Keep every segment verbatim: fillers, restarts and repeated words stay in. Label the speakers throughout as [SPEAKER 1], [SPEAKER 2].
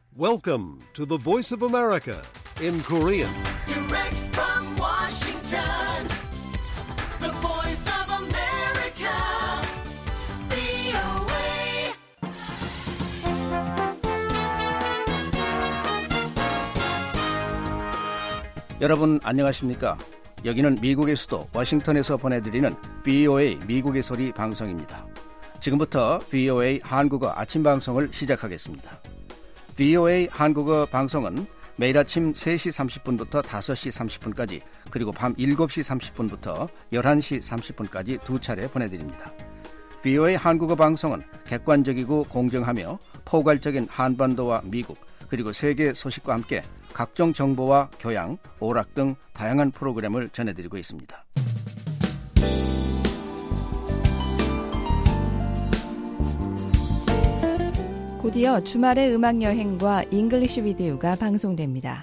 [SPEAKER 1] Welcome to the Voice of America in Korean.
[SPEAKER 2] Direct from Washington, the Voice of America, 브이오에이.
[SPEAKER 3] 여러분 안녕하십니까? 여기는 미국의 수도 워싱턴에서 보내드리는 브이오에이 미국의 소리 방송입니다. 지금부터 브이오에이 한국어 아침 방송을 시작하겠습니다. 브이오에이 한국어 방송은 매일 아침 세 시 삼십 분부터 다섯 시 삼십 분까지 그리고 밤 일곱 시 삼십 분부터 열한 시 삼십 분까지 두 차례 보내드립니다. 브이오에이 한국어 방송은 객관적이고 공정하며 포괄적인 한반도와 미국 그리고 세계 소식과 함께 각종 정보와 교양, 오락 등 다양한 프로그램을 전해드리고 있습니다.
[SPEAKER 4] 곧이어 주말의 음악여행과 잉글리시 비디오가 방송됩니다.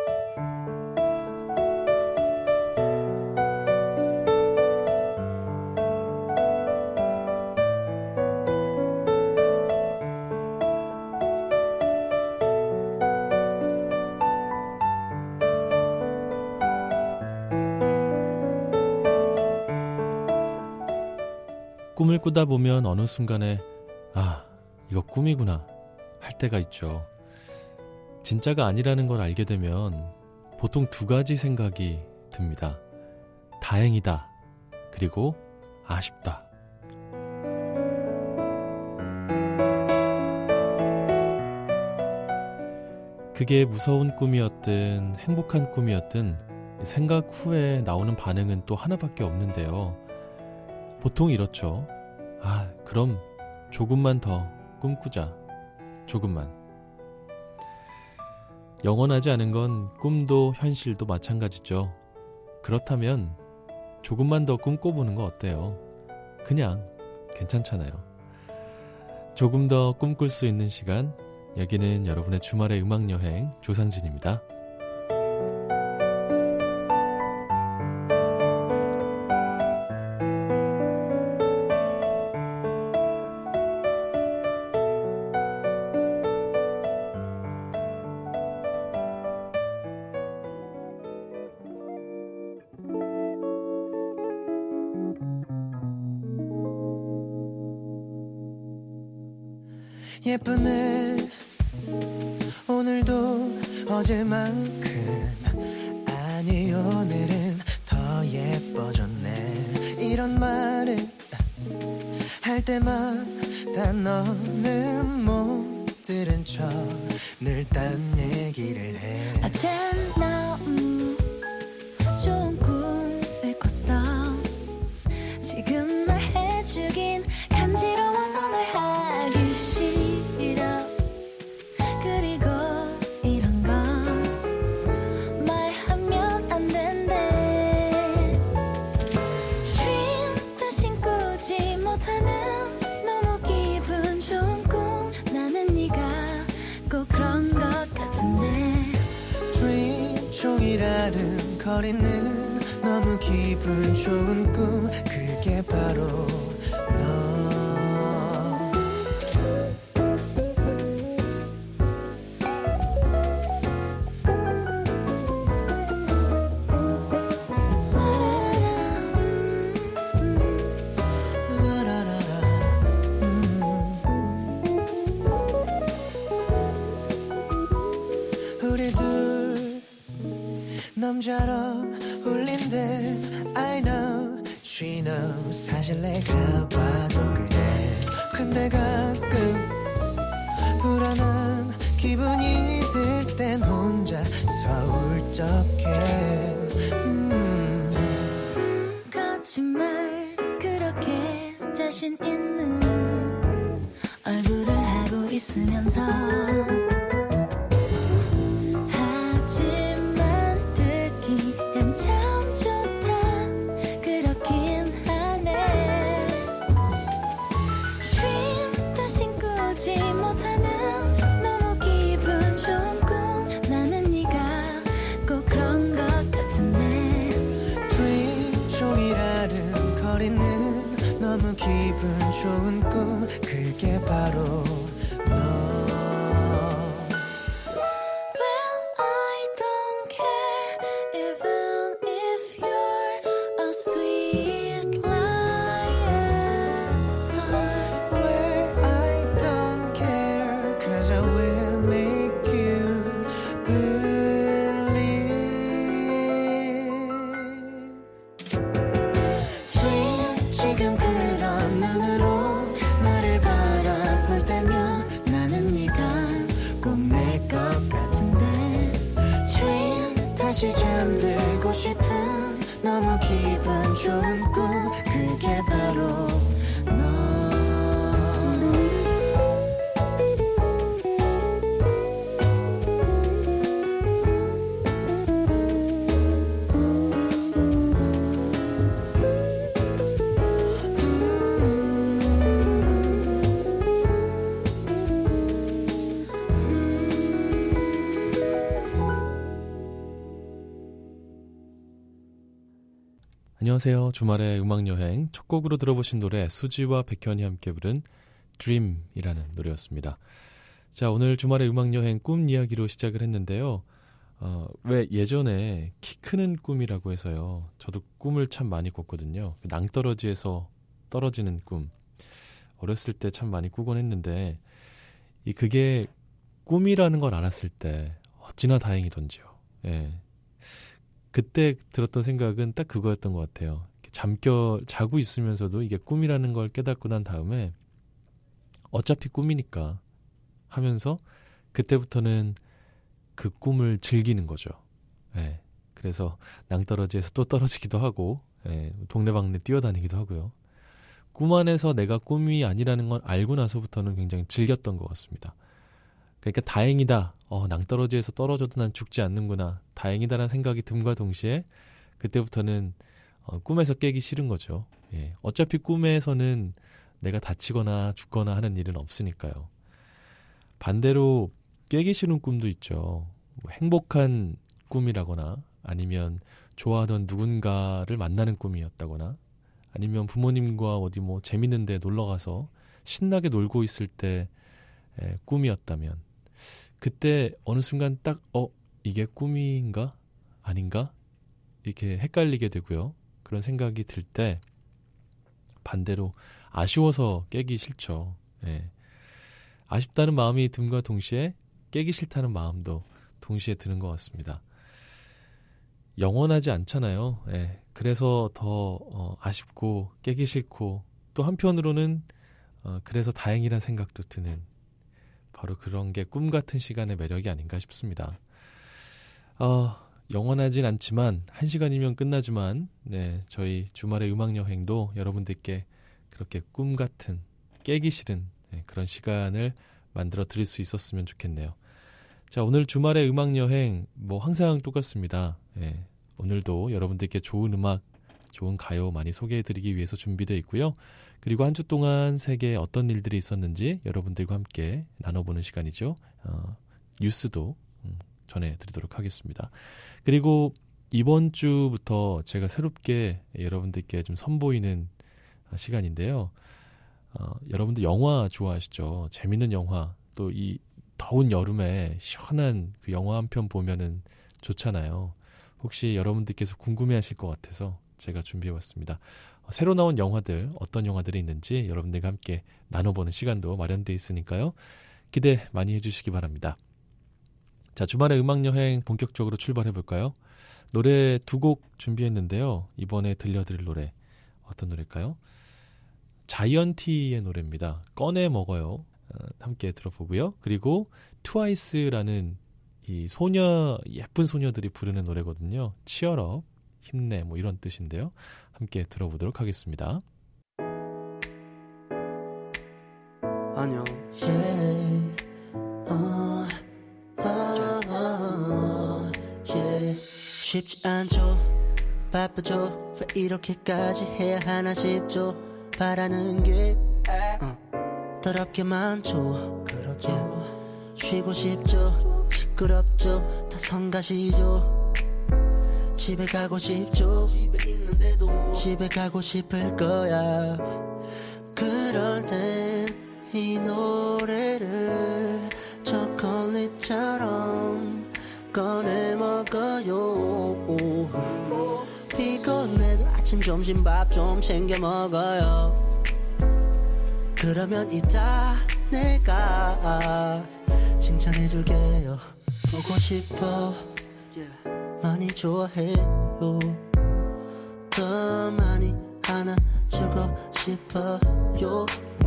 [SPEAKER 5] 꿈을 꾸다 보면 어느 순간에 아, 이거 꿈이구나 할 때가 있죠. 진짜가 아니라는 걸 알게 되면 보통 두 가지 생각이 듭니다. 다행이다. 그리고 아쉽다. 그게 무서운 꿈이었든 행복한 꿈이었든 생각 후에 나오는 반응은 또 하나밖에 없는데요. 보통 이렇죠. 아, 그럼 조금만 더 꿈꾸자. 조금만. 영원하지 않은 건 꿈도 현실도 마찬가지죠. 그렇다면 조금만 더 꿈꿔보는 거 어때요? 그냥 괜찮잖아요. 조금 더 꿈꿀 수 있는 시간, 여기는 여러분의 주말의 음악여행 조상진입니다.
[SPEAKER 2] 예쁘네 오늘도 어제만큼 아니 오늘은 더 예뻐졌네 이런 말을 할 때마다 너는 못 들은 척 늘 딴 얘기를 해
[SPEAKER 6] 어젠 너무 좋은 꿈을 꿨어 지금 말해주긴 간지러워서 말하기 싫어 그리고 이런 건 말하면 안 된대 Dream 다신 꾸지 못하는 너무 기분 좋은 꿈 나는 네가 꼭 그런 것 같은데
[SPEAKER 2] Dream 종일 아른거리는 너무 기분 좋은 꿈 그게 바로 너 남자로 울린대 I know she knows 사실 내가 봐도 그래 근데 가끔 불안한 기분이 들 땐 혼자서 울적해 음.
[SPEAKER 6] 거짓말 그렇게 자신 있는 얼굴을 하고 있으면서 참 좋다 그렇긴 하네 Dream 다신 꾸지 못하는 너무 기분 좋은 꿈 나는 네가 꼭 그런 것 같은데
[SPEAKER 2] Dream 종일 아른거리는 너무 기분 좋은 꿈 그게 바로 너 다시 잠들고 싶은 너무 기분 좋은 꿈 그게 바로 너
[SPEAKER 5] 안녕하세요. 주말의 음악여행 첫 곡으로 들어보신 노래 수지와 백현이 함께 부른 Dream이라는 노래였습니다. 자, 오늘 주말의 음악여행 꿈 이야기로 시작을 했는데요. 어, 왜 예전에 키 크는 꿈이라고 해서요. 저도 꿈을 참 많이 꿨거든요. 낭떠러지에서 떨어지는 꿈. 어렸을 때 참 많이 꾸곤 했는데 이 그게 꿈이라는 걸 알았을 때 어찌나 다행이던지요. 예. 그때 들었던 생각은 딱 그거였던 것 같아요. 잠겨 자고 있으면서도 이게 꿈이라는 걸 깨닫고 난 다음에 어차피 꿈이니까 하면서 그때부터는 그 꿈을 즐기는 거죠. 예. 그래서 낭떠러지에서 또 떨어지기도 하고 예. 동네방네 뛰어다니기도 하고요. 꿈 안에서 내가 꿈이 아니라는 걸 알고 나서부터는 굉장히 즐겼던 것 같습니다. 그러니까 다행이다. 어, 낭떠러지에서 떨어져도 난 죽지 않는구나. 다행이다라는 생각이 듦과 동시에 그때부터는 어, 꿈에서 깨기 싫은 거죠. 예. 어차피 꿈에서는 내가 다치거나 죽거나 하는 일은 없으니까요. 반대로 깨기 싫은 꿈도 있죠. 뭐 행복한 꿈이라거나 아니면 좋아하던 누군가를 만나는 꿈이었다거나 아니면 부모님과 어디 뭐 재밌는 데 놀러가서 신나게 놀고 있을 때 에, 꿈이었다면 그때 어느 순간 딱 어 이게 꿈인가 아닌가 이렇게 헷갈리게 되고요. 그런 생각이 들 때 반대로 아쉬워서 깨기 싫죠. 예. 아쉽다는 마음이 듦과 동시에 깨기 싫다는 마음도 동시에 드는 것 같습니다. 영원하지 않잖아요. 예. 그래서 더 어, 아쉽고 깨기 싫고 또 한편으로는 어, 그래서 다행이란 생각도 드는 바로 그런 게 꿈 같은 시간의 매력이 아닌가 싶습니다. 어, 영원하진 않지만 한 시간이면 끝나지만 네, 저희 주말의 음악여행도 여러분들께 그렇게 꿈 같은 깨기 싫은 네, 그런 시간을 만들어 드릴 수 있었으면 좋겠네요. 자, 오늘 주말의 음악여행 뭐 항상 똑같습니다. 네, 오늘도 여러분들께 좋은 음악, 좋은 가요 많이 소개해 드리기 위해서 준비되어 있고요. 그리고 한 주 동안 세계에 어떤 일들이 있었는지 여러분들과 함께 나눠보는 시간이죠. 어, 뉴스도 음, 전해드리도록 하겠습니다. 그리고 이번 주부터 제가 새롭게 여러분들께 좀 선보이는 시간인데요. 어, 여러분들 영화 좋아하시죠? 재밌는 영화, 또 이 더운 여름에 시원한 그 영화 한 편 보면은 좋잖아요. 혹시 여러분들께서 궁금해하실 것 같아서 제가 준비해봤습니다. 새로 나온 영화들, 어떤 영화들이 있는지 여러분들과 함께 나눠보는 시간도 마련되어 있으니까요. 기대 많이 해주시기 바랍니다. 자, 주말의 음악여행 본격적으로 출발해볼까요? 노래 두 곡 준비했는데요. 이번에 들려드릴 노래 어떤 노래일까요? 자이언티의 노래입니다. 꺼내 먹어요. 함께 들어보고요. 그리고 트와이스라는 이 소녀, 예쁜 소녀들이 부르는 노래거든요. 치얼업, 힘내 뭐 이런 뜻인데요. 함께 들어보도록 하겠습니다.
[SPEAKER 2] 안녕. Yeah. 어, 어, 어, yeah. 쉽지 않죠. 바쁘죠. 왜 이렇게까지 해야 하나 싶죠. 바라는 게 어, 더럽게 많죠. 그렇죠. Yeah. 쉬고 싶죠. 시끄럽죠. 다 성가시죠. 집에 가고 싶죠. 집에 있는데도 집에 가고 싶을 거야. 그럴 땐 이 노래를 초콜릿처럼 꺼내 먹어요. 피곤해도 아침 점심 밥 좀 챙겨 먹어요. 그러면 이따 내가 칭찬해줄게요. 보고 싶어 많이 좋아해요. 더 많이 안아주고 싶어요.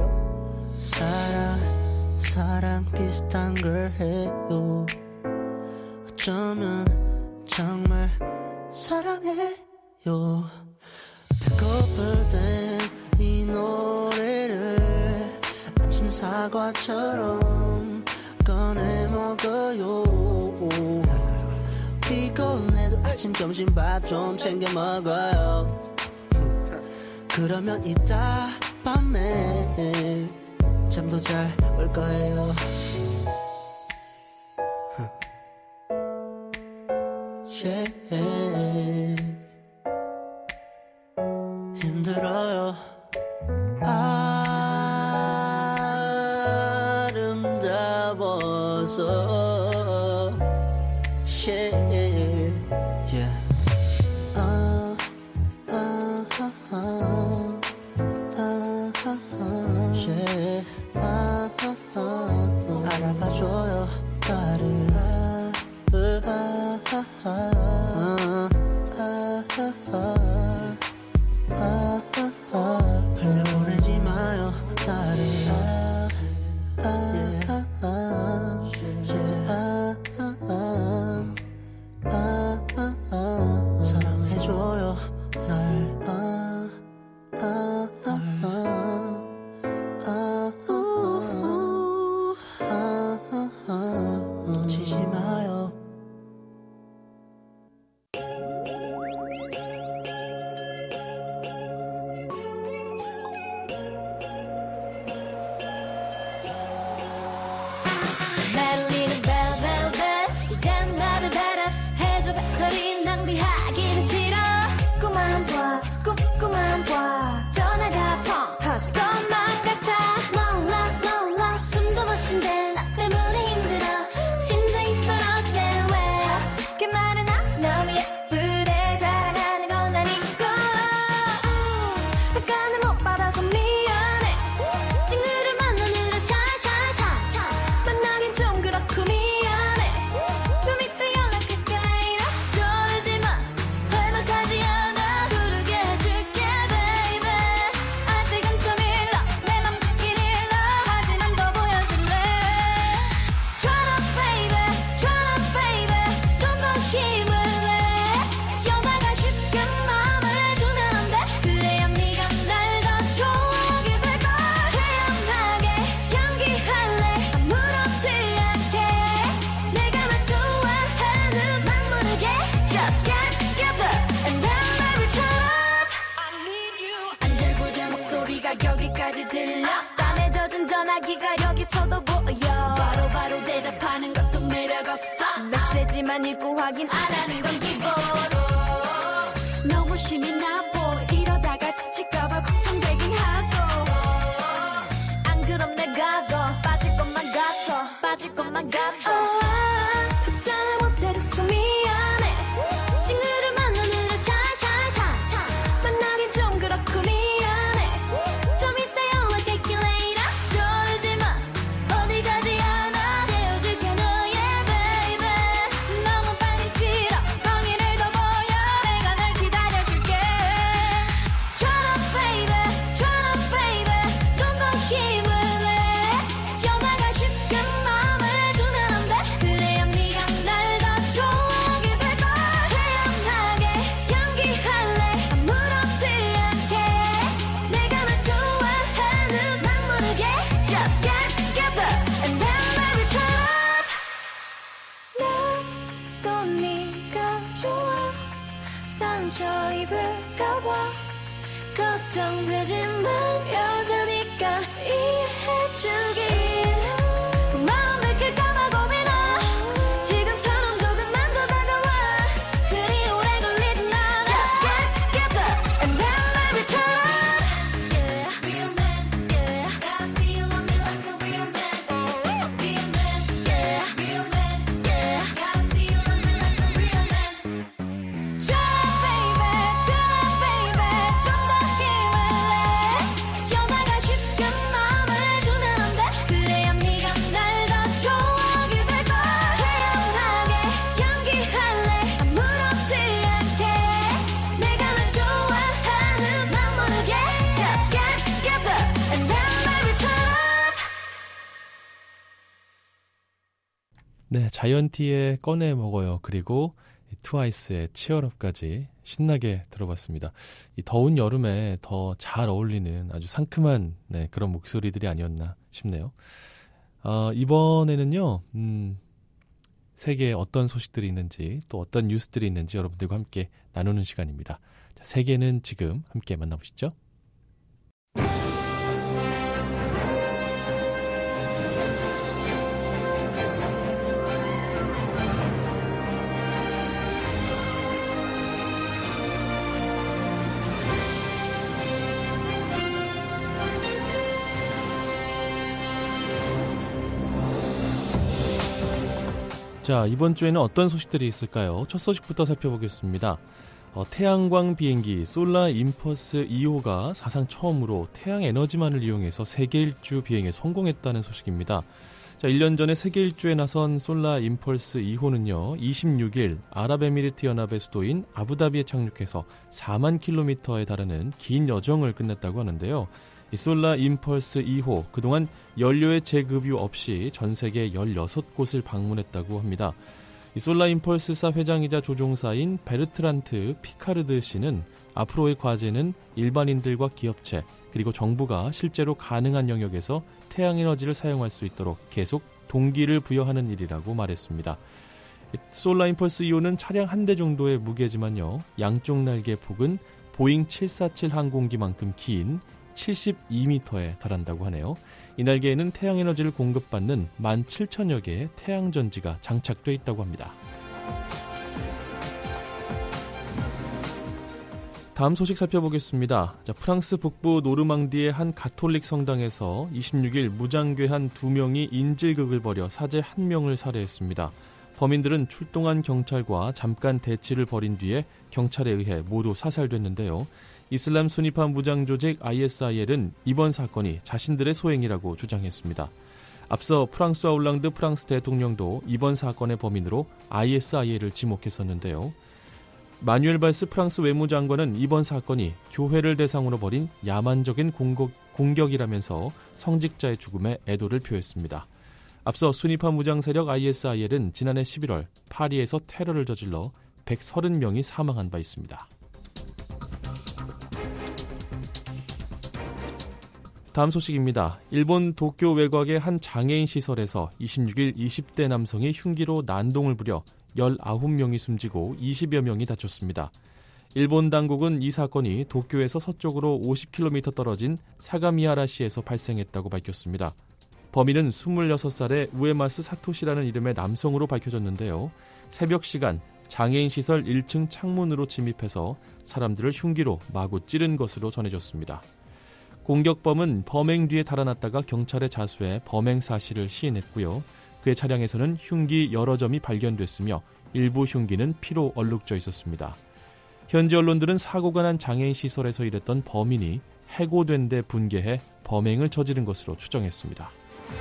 [SPEAKER 2] 사랑 사랑 비슷한 걸 해요. 어쩌면 정말 사랑해요. 배고플 땐 이 노래를 아침 사과처럼 꺼내 먹어요. 피곤해도 아침 점심 밥 좀 챙겨 먹어요. 그러면 이따 밤에 잠도 잘 올 거예요. Yeah. 힘들어요. 아름다워서 yeah. Yeah. 아, 아, 아, 아, 아, 아, yeah. 아, 아, 아, 알아봐줘요 나를. 아, 아, 아, 아, 아, 아, 아, 흘려보내지 마요 나를. 아, 아, 아, 아, 아, 아, 사랑해줘요 날. 아, 아, 아, 아, 아, 아, 놓치지 마요.
[SPEAKER 6] 말리는 벨벨벨 이젠 나를 배려해줘. 배터리 낭비하기는 싫어. 자꾸만 봐 자꾸만 봐 전화가 펑 터질 것만 같아. 몰라 몰라 숨도 못 쉰대. 나 때문에 힘들어. 심장이 떨어지네. 왜 그 말은 나 너무 예쁘대. 자랑하는 건 아니고 약간은 못 받아서 미안해. 친구를 만나느라 샤샤샤 만나긴 좀 그렇고 미안해. 좀 이따 연락할게 later. 저러지 마 회복하지 않아. 부르게 해줄게 baby. 아직은 좀 일러 내 맘 듣긴 일러. 하지만 더 보여줄래. Try to baby try to baby 좀 더 힘을 내. 여다가 쉽게 마음을 주면 안 돼. 그래야 네가 날 더 좋아하게 될걸. 태연하게 연기할래 아무렇지 않게. 내가 널 좋아하는 막 모르게 Just get together and then baby turn up. 안절부절 목소리가 여기까지 들려. 땀에 젖은 전화기가 여기서도 보여. 바로바로 대답하는 것도 매력없어. 메시지만 읽고 확인 안 하는 건 기본. 너무 심이 나보. 이러다가 지칠까봐 걱정되긴 하고. 안 그럼 내가 더 빠질 것만 같아. 빠질 것만 같아. 답장을 못해줘서 미안해. 친구를 만나느라 샤샤샤 만나긴 좀 그렇고 미안해. 좀 이따 연락할게 later. 저러지 마 어디 가지 않아. 태워줄게 너의 baby. 너무 빨리 싫어 성의를 더 보여. 내가 널 기다려줄게. Try to baby try to baby 좀 더 힘을 내. 여다가 쉽게 마음을 주면 안 돼. 그래야 네가 날 더 좋아하게 될걸. 태연하게 연기할래 아무렇지 않게. 내가 널 좋아하는 막 모르게 Just get together and then baby turn up. 나도 네가 좋아. 상처 입을까봐 걱정되지만 여자니까 이해해주길. 속마음 들킬까봐 고민아. 지금처럼 조금만 더 다가와. 그리 오래 걸리진 않아. Just get together and then baby turn up. Yeah, real man, yeah. Gotta see you love me like a real man. Real man, yeah. Real man, yeah. Gotta see you love me like a real man. Try baby, try baby 좀 더 힘을 내. 여다가 쉽게 마음을 주면 안 돼. 그래야 네가 날 더 좋아하게 될걸. 태연하게 연기할래 아무렇지 않게. 내가 널 좋아하는 막 모르게 Just get together and then baby turn up.
[SPEAKER 5] 네, 자이언티의 꺼내 먹어요. 그리고 트와이스의 치얼업까지 신나게 들어봤습니다. 이 더운 여름에 더 잘 어울리는 아주 상큼한 네, 그런 목소리들이 아니었나 싶네요. 어, 이번에는요, 음, 세계에 어떤 소식들이 있는지 또 어떤 뉴스들이 있는지 여러분들과 함께 나누는 시간입니다. 자, 세계는 지금 함께 만나보시죠. 자, 이번 주에는 어떤 소식들이 있을까요? 첫 소식부터 살펴보겠습니다. 어, 태양광 비행기 솔라 임펄스 이 호가 사상 처음으로 태양 에너지만을 이용해서 세계 일주 비행에 성공했다는 소식입니다. 자, 일 년 전에 세계 일주에 나선 솔라 임펄스 이 호는요, 이십육 일 아랍에미리트 연합의 수도인 아부다비에 착륙해서 사만 킬로미터에 달하는 긴 여정을 끝냈다고 하는데요. 이 솔라 임펄스 이 호, 그동안 연료의 재급유 없이 전 세계 열여섯 곳을 방문했다고 합니다. 이 솔라 임펄스사 회장이자 조종사인 베르트란트 피카르드 씨는 앞으로의 과제는 일반인들과 기업체, 그리고 정부가 실제로 가능한 영역에서 태양에너지를 사용할 수 있도록 계속 동기를 부여하는 일이라고 말했습니다. 솔라 임펄스 이 호는 차량 한 대 정도의 무게지만요, 양쪽 날개 폭은 보잉 칠사칠 항공기만큼 긴 칠십이 미터에 달한다고 하네요. 이 날개에는 태양에너지를 공급받는 만 칠천여 개의 태양전지가 장착돼 있다고 합니다. 다음 소식 살펴보겠습니다. 자, 프랑스 북부 노르망디의 한 가톨릭 성당에서 이십육 일 무장괴한 두 명이 인질극을 벌여 사제 한 명을 살해했습니다. 범인들은 출동한 경찰과 잠깐 대치를 벌인 뒤에 경찰에 의해 모두 사살됐는데요. 이슬람 순위파 무장 조직 아이에스아이엘은 이번 사건이 자신들의 소행이라고 주장했습니다. 앞서 프랑스와 올랑드 프랑스 대통령도 이번 사건의 범인으로 아이에스아이엘을 지목했었는데요. 마뉴엘 발스 프랑스 외무장관은 이번 사건이 교회를 대상으로 벌인 야만적인 공격, 공격이라면서 성직자의 죽음에 애도를 표했습니다. 앞서 순위파 무장 세력 아이에스아이엘은 지난해 십일월 파리에서 테러를 저질러 백삼십 명이 사망한 바 있습니다. 다음 소식입니다. 일본 도쿄 외곽의 한 장애인 시설에서 이십육 일 이십 대 남성이 흉기로 난동을 부려 열아홉 명이 숨지고 이십여 명이 다쳤습니다. 일본 당국은 이 사건이 도쿄에서 서쪽으로 오십 킬로미터 떨어진 사가미하라시에서 발생했다고 밝혔습니다. 범인은 스물여섯 살의 우에마스 사토시라는 이름의 남성으로 밝혀졌는데요. 새벽 시간 장애인 시설 일 층 창문으로 침입해서 사람들을 흉기로 마구 찌른 것으로 전해졌습니다. 공격범은 범행 뒤에 달아났다가 경찰에 자수해 범행 사실을 시인했고요. 그의 차량에서는 흉기 여러 점이 발견됐으며 일부 흉기는 피로 얼룩져 있었습니다. 현지 언론들은 사고가 난 장애인 시설에서 일했던 범인이 해고된 데 분개해 범행을 저지른 것으로 추정했습니다.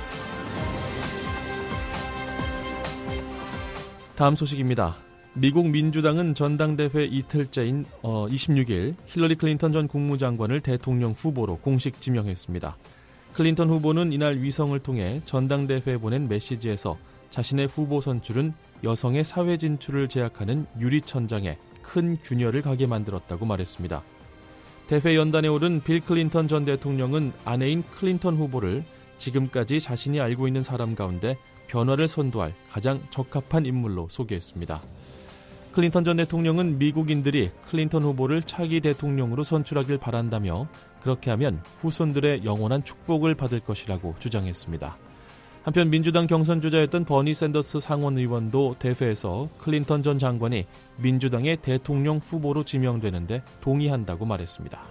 [SPEAKER 5] 다음 소식입니다. 미국 민주당은 전당대회 이틀째인 어, 이십육 일 힐러리 클린턴 전 국무장관을 대통령 후보로 공식 지명했습니다. 클린턴 후보는 이날 위성을 통해 전당대회에 보낸 메시지에서 자신의 후보 선출은 여성의 사회 진출을 제약하는 유리천장에 큰 균열을 가게 만들었다고 말했습니다. 대회 연단에 오른 빌 클린턴 전 대통령은 아내인 클린턴 후보를 지금까지 자신이 알고 있는 사람 가운데 변화를 선도할 가장 적합한 인물로 소개했습니다. 클린턴 전 대통령은 미국인들이 클린턴 후보를 차기 대통령으로 선출하길 바란다며 그렇게 하면 후손들의 영원한 축복을 받을 것이라고 주장했습니다. 한편 민주당 경선 주자였던 버니 샌더스 상원 의원도 대회에서 클린턴 전 장관이 민주당의 대통령 후보로 지명되는데 동의한다고 말했습니다.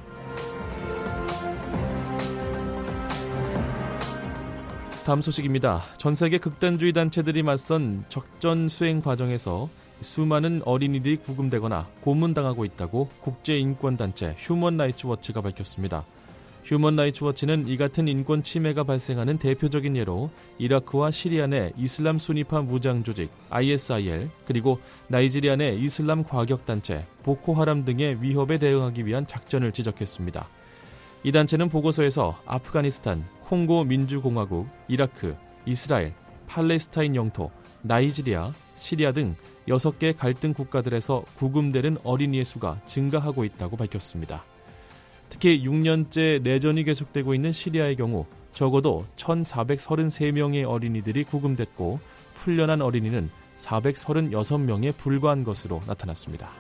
[SPEAKER 5] 다음 소식입니다. 전 세계 극단주의 단체들이 맞선 적전 수행 과정에서 수많은 어린이들이 구금되거나 고문당하고 있다고 국제인권단체 휴먼 라이츠 워치가 밝혔습니다. 휴먼 라이츠 워치는 이 같은 인권 침해가 발생하는 대표적인 예로 이라크와 시리아 내 이슬람 순위파 무장 조직 아이에스아이엘 그리고 나이지리아 내 이슬람 과격단체 보코하람 등의 위협에 대응하기 위한 작전을 지적했습니다. 이 단체는 보고서에서 아프가니스탄, 콩고 민주공화국, 이라크, 이스라엘, 팔레스타인 영토, 나이지리아, 시리아 등 여섯 개 갈등 국가들에서 구금되는 어린이의 수가 증가하고 있다고 밝혔습니다. 특히 육 년째 내전이 계속되고 있는 시리아의 경우 적어도 천사백삼십삼 명의 어린이들이 구금됐고 풀려난 어린이는 사백삼십육 명에 불과한 것으로 나타났습니다.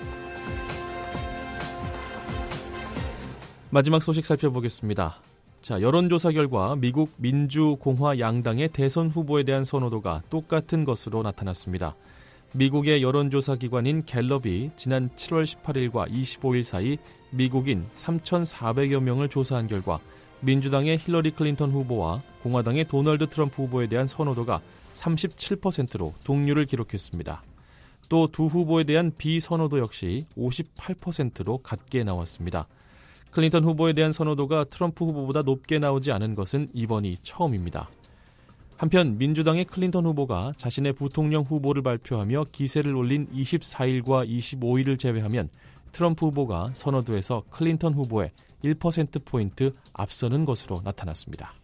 [SPEAKER 5] 마지막 소식 살펴보겠습니다. 자, 여론조사 결과 미국 민주공화 양당의 대선 후보에 대한 선호도가 똑같은 것으로 나타났습니다. 미국의 여론조사 기관인 갤럽이 지난 칠월 십팔일과 이십오일 사이 미국인 삼천사백여 명을 조사한 결과 민주당의 힐러리 클린턴 후보와 공화당의 도널드 트럼프 후보에 대한 선호도가 삼십칠 퍼센트로 동률을 기록했습니다. 또 두 후보에 대한 비선호도 역시 오십팔 퍼센트로 같게 나왔습니다. 클린턴 후보에 대한 선호도가 트럼프 후보보다 높게 나오지 않은 것은 이번이 처음입니다. 한편 민주당의 클린턴 후보가 자신의 부통령 후보를 발표하며 기세를 올린 이십사일과 이십오일을 제외하면 트럼프 후보가 선호도에서 클린턴 후보의 일 퍼센트포인트 앞서는 것으로 나타났습니다.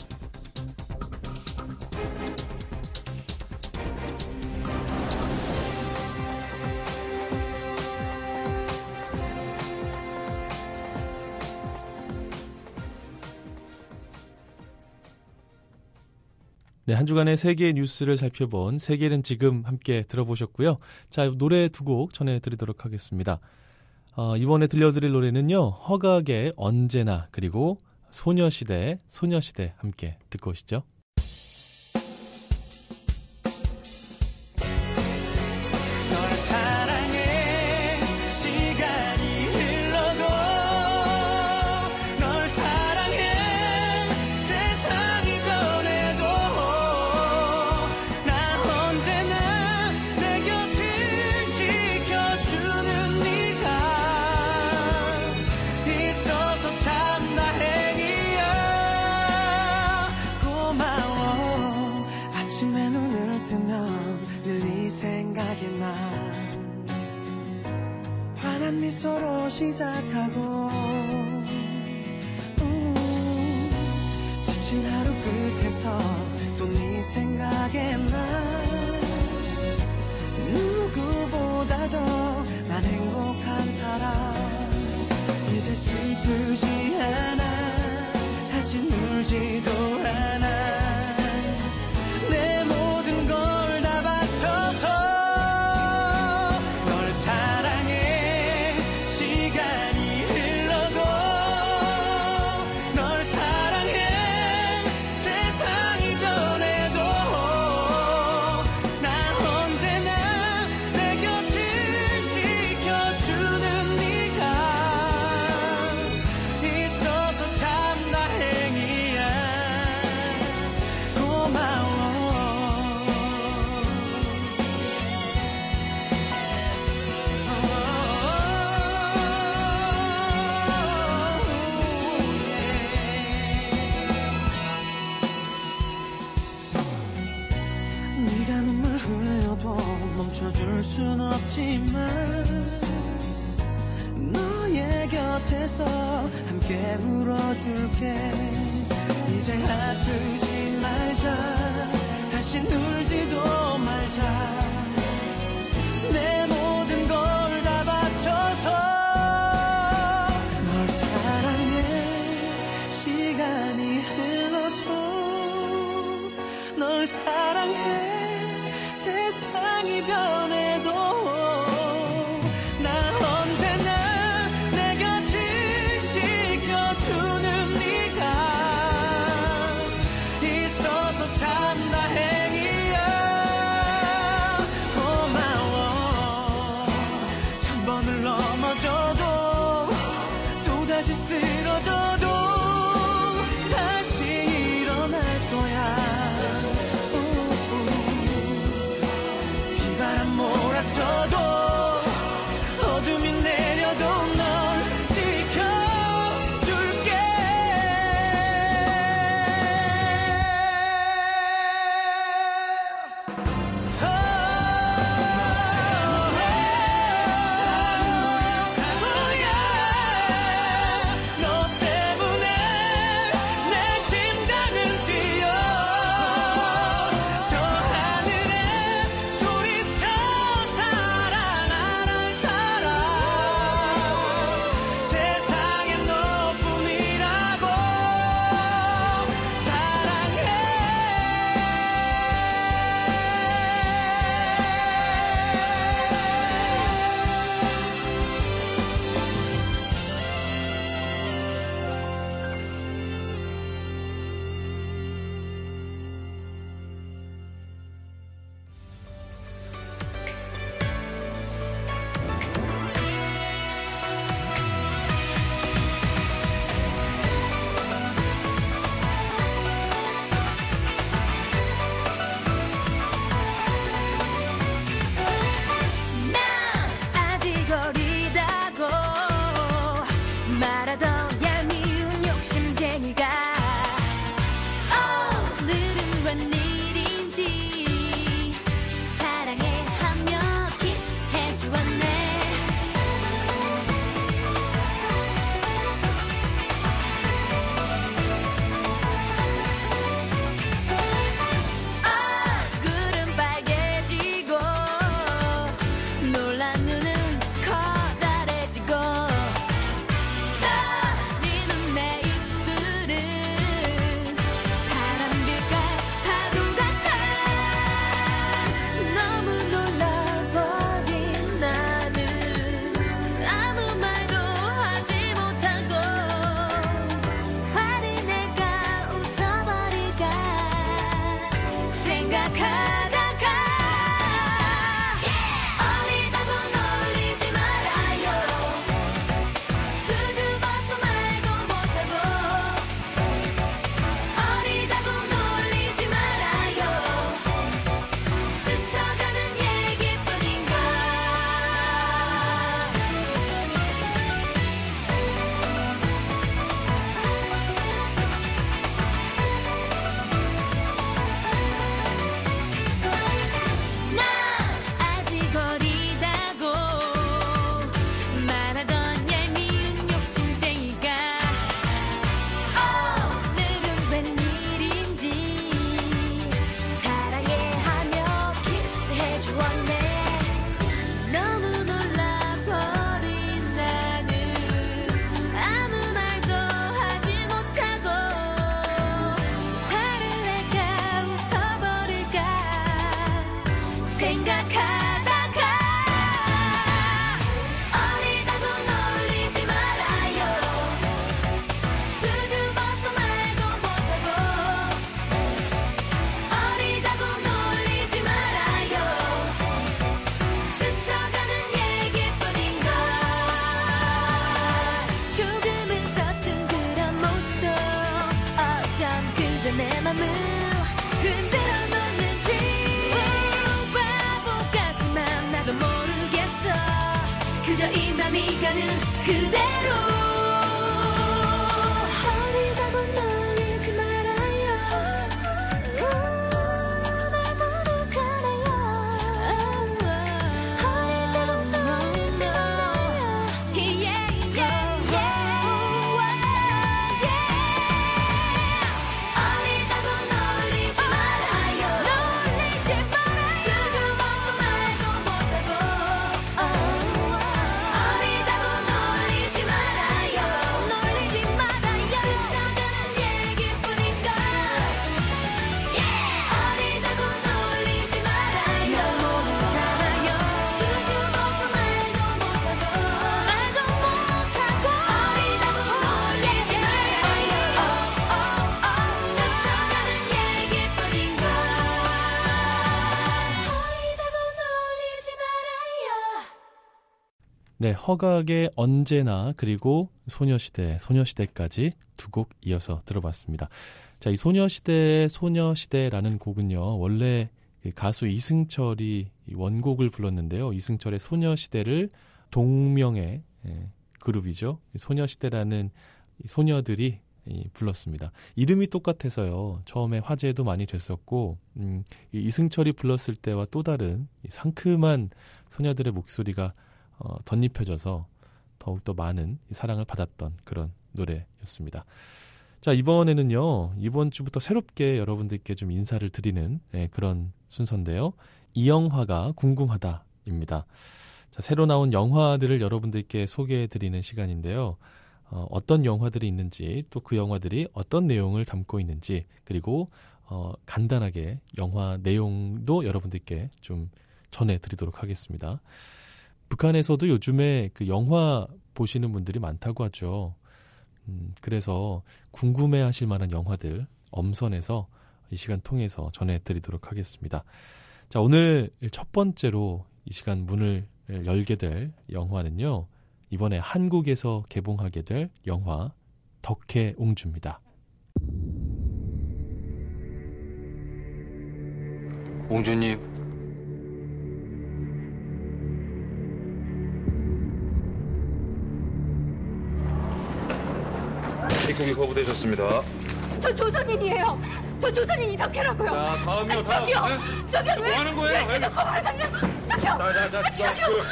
[SPEAKER 5] 네, 한 주간의 세계의 뉴스를 살펴본 세계는 지금 함께 들어보셨고요. 자, 노래 두 곡 전해드리도록 하겠습니다. 어, 이번에 들려드릴 노래는요, 허각의 언제나 그리고 소녀시대의 소녀시대 함께 듣고 오시죠.
[SPEAKER 2] 널 사랑해 시간이 흘러도 널 사랑해 세상이 변해도 난 언제나 내 곁을 지켜주는 네가 있어서 참 다행이야. 고마워. 아침에 눈을 뜨면 늘 네 생각이 나. 환한 미소로 시작하고 음, 지친 하루 끝에서 또 네 생각에 나. 누구보다도 난 행복한 사람. 이제 슬프지 않아. 다시 울지도 않아. 내 모든 걸 다 바쳐서 널 사랑해. 시간이 흘러도 널 사랑해. 세상이 변해도 난 언제나 내 곁을 지켜주는 네가 있어서 참 다행이야. 고마워. 네가 눈물 흘려도 멈춰줄 순 없지만 너의 곁에서 함께 울어줄게. 이제 아프지 말자. 다시 울지도 말자. 내 모든 걸 다 바쳐서 널 사랑해. 시간이 흘러도 널 사랑해. 세상이 변해도 난 언제나 내 곁을 지켜주는 네가 있어서 참 다행이야. 고마워. 천 번을 넘어져도 또다시 쓰러져도 다시 일어날 거야. 비바람 몰아쳐도 어둠이 내려도 널 지켜줄게. 어, 너 때문에 내 심장은 뛰어. 저 하늘에
[SPEAKER 6] 원해 너무 놀라버린 나는 아무 말도 하지 못하고 화를 내가 웃어버릴까 생각하다가 어리다고 놀리지 말아요 수줍어서 말도 못하고 어리다고 놀리지 말아요 스쳐가는 얘기뿐인걸 조금은 서툰 그런 모습도 어쩜 그대 내 맘을 흔들어 놓는지 바보 같지만 나도 모르겠어 그저 이 맘이 가는 그대로 어리다고 놀리지 말아요 날 부르잖아요 어리다고 놀리지 말아요 yeah, yeah, yeah. 어리다고 놀리지 말아요 놀리지 말아요 수줍어서 말도 못하고 어리다고 놀리지 말아요 놀리지 말아요 스쳐가는 얘기뿐인걸 어리다고 놀리지 말아요 모르잖아요 수줍어서 말도 못하고 말도 못하고 어리다고 놀리지 말아요 스쳐가는 얘기뿐인걸 어리다고 놀리지 말아요
[SPEAKER 5] 네, 허각의 언제나 그리고 소녀시대, 소녀시대까지 두 곡 이어서 들어봤습니다. 자, 이 소녀시대의 소녀시대라는 곡은요, 원래 그 가수 이승철이 이 원곡을 불렀는데요. 이승철의 소녀시대를 동명의 예, 그룹이죠. 이 소녀시대라는 이 소녀들이 이 불렀습니다. 이름이 똑같아서요. 처음에 화제도 많이 됐었고 음, 이 이승철이 불렀을 때와 또 다른 이 상큼한 소녀들의 목소리가 어, 덧입혀져서 더욱더 많은 이 사랑을 받았던 그런 노래였습니다. 자, 이번에는요. 이번 주부터 새롭게 여러분들께 좀 인사를 드리는 예, 그런 순서인데요. 이 영화가 궁금하다입니다. 자, 새로 나온 영화들을 여러분들께 소개해드리는 시간인데요. 어, 어떤 영화들이 있는지 또 그 영화들이 어떤 내용을 담고 있는지 그리고 어, 간단하게 영화 내용도 여러분들께 좀 전해드리도록 하겠습니다. 북한에서도 요즘에 그 영화 보시는 분들이 많다고 하죠. 음, 그래서 궁금해하실 만한 영화들 엄선해서 이 시간 통해서 전해드리도록 하겠습니다. 자, 오늘 첫 번째로 이 시간 문을 열게 될 영화는요. 이번에 한국에서 개봉하게 될 영화 덕혜옹주입니다.
[SPEAKER 7] 옹주님,
[SPEAKER 8] 입국이 거부되셨습니다.
[SPEAKER 6] 저 조선인이에요. 저 조선인 이덕혜라고요.
[SPEAKER 8] 자, 다음이요.
[SPEAKER 6] 아니, 저기요.
[SPEAKER 8] 다음. 네?
[SPEAKER 6] 저기요.
[SPEAKER 8] 뭐
[SPEAKER 6] 왜,
[SPEAKER 8] 하는 거예요?
[SPEAKER 6] 왜 지금 거부를 당겨? 저기요.
[SPEAKER 8] 자, 자, 자, 자,
[SPEAKER 6] 저기요.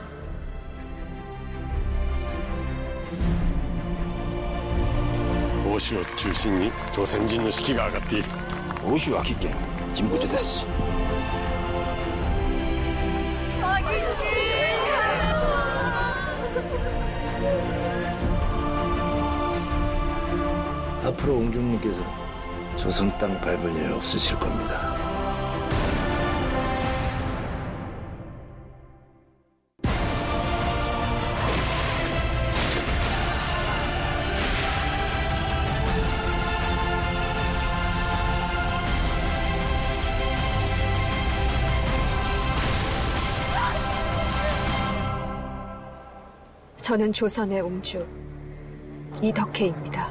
[SPEAKER 9] 欧州を中心に朝鮮人の士気が上がっている。欧州は危険人物です。
[SPEAKER 6] 아기씨.
[SPEAKER 10] 앞으로 옹주님께서 조선 땅 밟을 일 없으실 겁니다.
[SPEAKER 11] 저는 조선의 옹주 이덕혜입니다.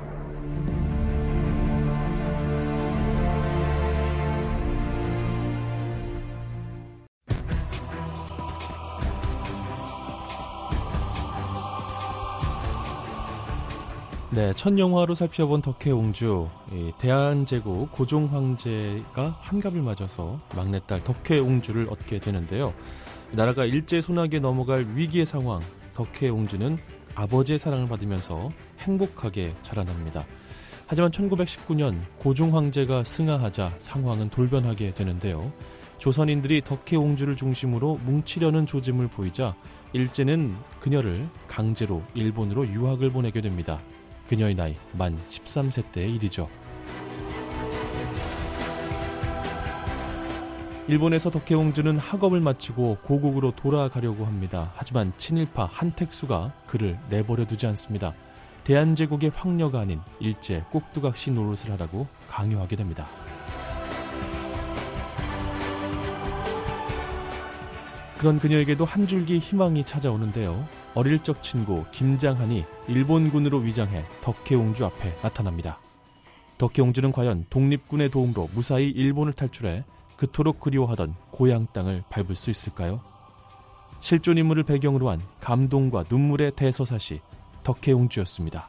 [SPEAKER 5] 네, 첫 영화로 살펴본 덕혜옹주. 이 대한제국 고종 황제가 환갑을 맞아서 막내딸 덕혜옹주를 얻게 되는데요. 나라가 일제 손아귀에 넘어갈 위기의 상황, 덕혜옹주는 아버지의 사랑을 받으면서 행복하게 자라납니다. 하지만 천구백십구 년 고종 황제가 승하하자 상황은 돌변하게 되는데요. 조선인들이 덕혜옹주를 중심으로 뭉치려는 조짐을 보이자 일제는 그녀를 강제로 일본으로 유학을 보내게 됩니다. 그녀의 나이 만 열세 세 때의 일이죠. 일본에서 덕혜옹주는 학업을 마치고 고국으로 돌아가려고 합니다. 하지만 친일파 한택수가 그를 내버려 두지 않습니다. 대한제국의 황녀가 아닌 일제 꼭두각시 노릇을 하라고 강요하게 됩니다. 그런 그녀에게도 한 줄기 희망이 찾아오는데요. 어릴 적 친구 김장한이 일본군으로 위장해 덕혜옹주 앞에 나타납니다. 덕혜옹주는 과연 독립군의 도움으로 무사히 일본을 탈출해 그토록 그리워하던 고향 땅을 밟을 수 있을까요? 실존 인물을 배경으로 한 감동과 눈물의 대서사시 덕혜옹주였습니다.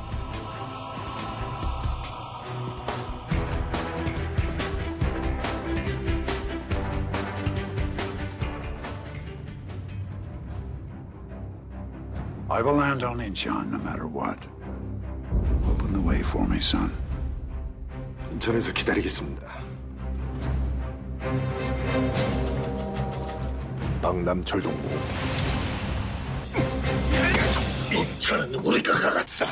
[SPEAKER 7] I will land on Incheon no matter what. Open the way for me, son.
[SPEAKER 9] 인천에서 기다리겠습니다. 방남철동부. 인천은 우리가 가갔어.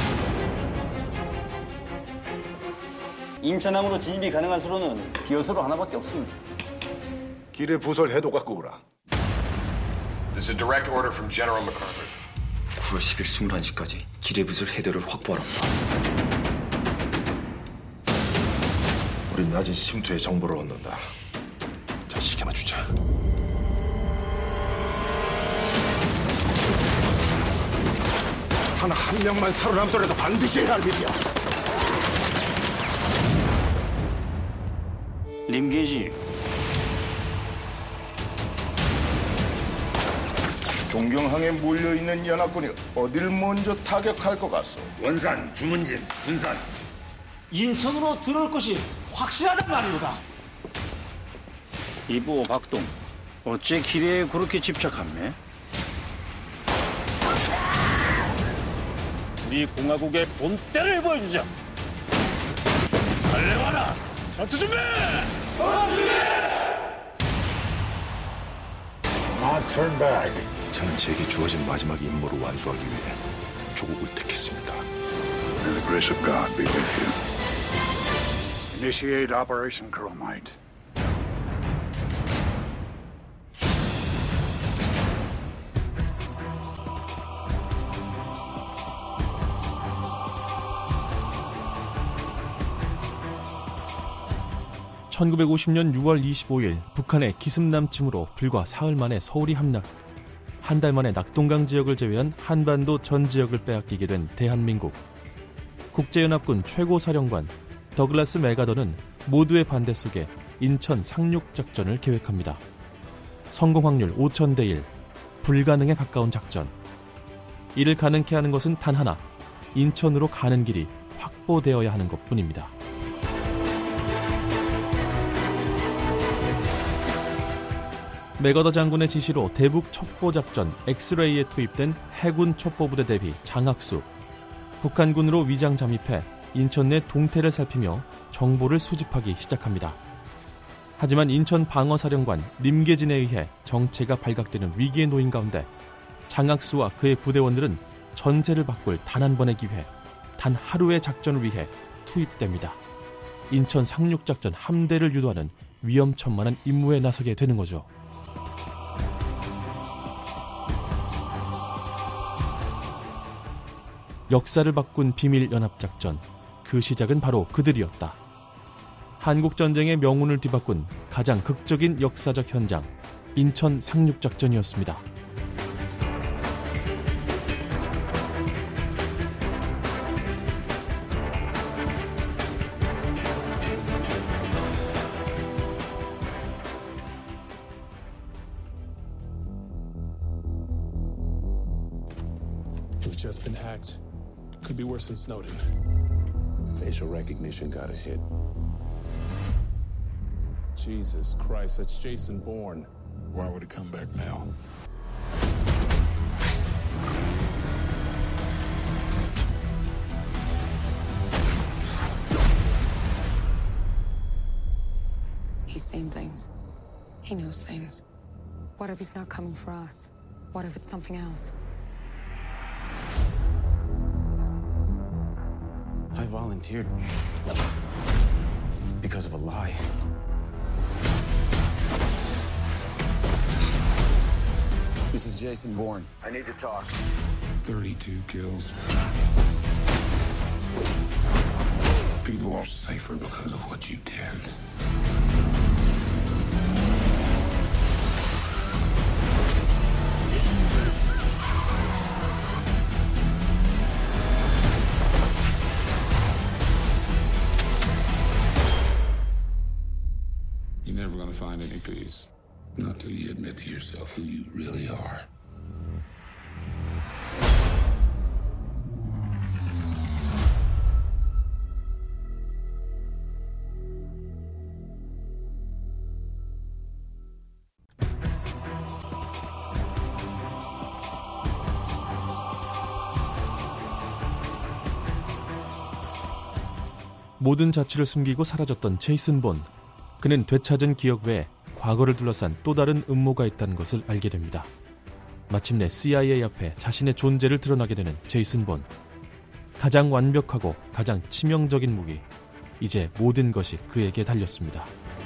[SPEAKER 12] 인천항으로 진입이 가능한 수로는 비어수로 하나밖에 없습니다.
[SPEAKER 9] 길에 부설 해도 갖고 오라.
[SPEAKER 13] This is a direct order from General MacArthur.
[SPEAKER 14] 구월 십일 스물한 시까지 기뢰부술 해도를 확보하랍니다.
[SPEAKER 9] 우린 낮은 심투의 정보를 얻는다. 자, 시켜만 주자. 하나 한 명만 살아남더라도 반드시 해야 할 일이야.
[SPEAKER 10] 림계지.
[SPEAKER 9] 동경항에 몰려있는 연합군이 어딜 먼저 타격할 것 같소?
[SPEAKER 10] 원산, 주문진, 군산. 인천으로 들어올 것이 확실하단 말이오다. 이보 박동, 어째 기뢰에 그렇게 집착하네? 우리 공화국의 본때를 보여주자. 달려와라. 전투 준비! 전투 준비!
[SPEAKER 9] My turn back. 저는 제게 주어진 마지막 임무를 완수하기 위해 조국을 택했습니다.
[SPEAKER 7] May the grace of God be with you. Initiate Operation Chromite.
[SPEAKER 5] 천구백오십 년 유월 이십오일 북한의 기습남침으로 불과 사흘 만에 서울이 함락. 한 달 만에 낙동강 지역을 제외한 한반도 전 지역을 빼앗기게 된 대한민국. 국제연합군 최고사령관 더글라스 맥아더는 모두의 반대 속에 인천 상륙작전을 계획합니다. 성공 확률 오천 대 일, 불가능에 가까운 작전. 이를 가능케 하는 것은 단 하나, 인천으로 가는 길이 확보되어야 하는 것뿐입니다. 맥어더 장군의 지시로 대북 첩보작전 엑스레이에 투입된 해군 첩보부대 대비 장학수. 북한군으로 위장 잠입해 인천 내 동태를 살피며 정보를 수집하기 시작합니다. 하지만 인천 방어사령관 림계진에 의해 정체가 발각되는 위기에 놓인 가운데 장학수와 그의 부대원들은 전세를 바꿀 단 한 번의 기회, 단 하루의 작전을 위해 투입됩니다. 인천 상륙작전 함대를 유도하는 위험천만한 임무에 나서게 되는 거죠. 역사를 바꾼 비밀연합작전, 그 시작은 바로 그들이었다. 한국전쟁의 명운을 뒤바꾼 가장 극적인 역사적 현장, 인천 상륙작전이었습니다.
[SPEAKER 15] We've just been hacked. Could be worse than Snowden.
[SPEAKER 16] Facial recognition got a hit.
[SPEAKER 15] Jesus Christ, that's Jason Bourne.
[SPEAKER 7] Why would he come back now?
[SPEAKER 17] He's seen things. He knows things. What if he's not coming for us? What if it's something else?
[SPEAKER 18] I volunteered because of a lie.
[SPEAKER 12] This is Jason Bourne.
[SPEAKER 18] I need to talk.
[SPEAKER 16] thirty-two kills. People are safer because of what you did. You're never gonna find any peace. Not till you admit to yourself who you really are.
[SPEAKER 5] 모든 자취를 숨기고 사라졌던 제이슨 본. 그는 되찾은 기억 외에 과거를 둘러싼 또 다른 음모가 있다는 것을 알게 됩니다. 마침내 씨아이에이 앞에 자신의 존재를 드러나게 되는 제이슨 본. 가장 완벽하고 가장 치명적인 무기. 이제 모든 것이 그에게 달렸습니다.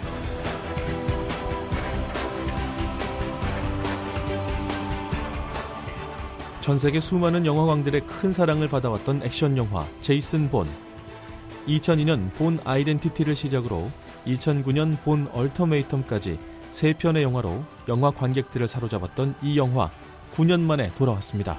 [SPEAKER 5] 전세계 수많은 영화광들의 큰 사랑을 받아왔던 액션 영화 제이슨 본. 이천이 년 본 아이덴티티를 시작으로 이천구 년 본 얼터메이텀까지 세 편의 영화로 영화 관객들을 사로잡았던 이 영화 구 년 만에 돌아왔습니다.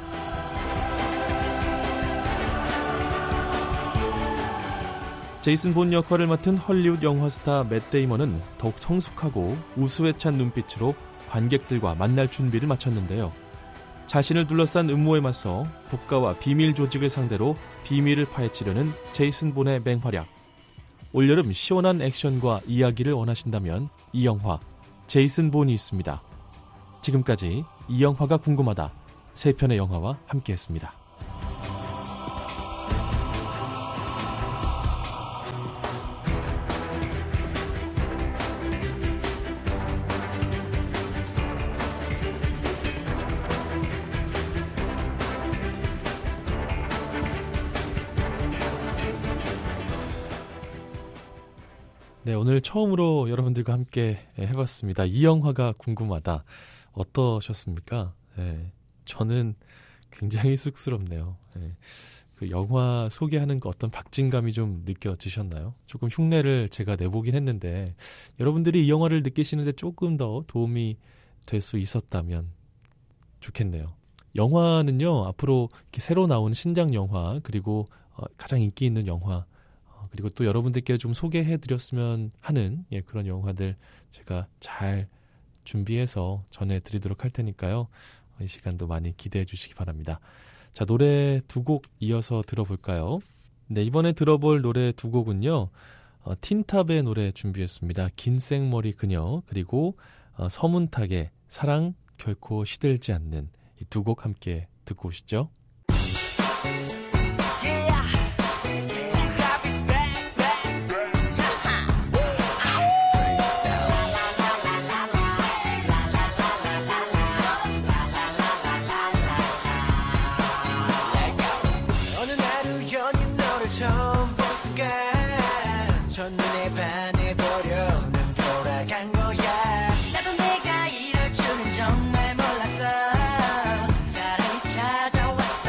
[SPEAKER 5] 제이슨 본 역할을 맡은 헐리우드 영화 스타 맷 데이먼은 더욱 성숙하고 우수에 찬 눈빛으로 관객들과 만날 준비를 마쳤는데요. 자신을 둘러싼 음모에 맞서 국가와 비밀 조직을 상대로 비밀을 파헤치려는 제이슨 본의 맹활약. 올여름 시원한 액션과 이야기를 원하신다면 이 영화 제이슨 본이 있습니다. 지금까지 이 영화가 궁금하다. 세 편의 영화와 함께했습니다. 네, 오늘 처음으로 여러분들과 함께 해봤습니다. 이 영화가 궁금하다. 어떠셨습니까? 네, 저는 굉장히 쑥스럽네요. 네, 그 영화 소개하는 그 어떤 박진감이 좀 느껴지셨나요? 조금 흉내를 제가 내보긴 했는데 여러분들이 이 영화를 느끼시는데 조금 더 도움이 될 수 있었다면 좋겠네요. 영화는요, 앞으로 이렇게 새로 나온 신작 영화, 그리고 어, 가장 인기 있는 영화, 그리고 또 여러분들께 좀 소개해드렸으면 하는 예, 그런 영화들 제가 잘 준비해서 전해드리도록 할 테니까요. 이 시간도 많이 기대해 주시기 바랍니다. 자, 노래 두 곡 이어서 들어볼까요? 네, 이번에 들어볼 노래 두 곡은요. 어, 틴탑의 노래 준비했습니다. 긴 생머리 그녀, 그리고 어, 서문탁의 사랑 결코 시들지 않는 이 두 곡 함께 듣고 오시죠.
[SPEAKER 6] 정말 몰랐어. 사랑이 찾아왔어.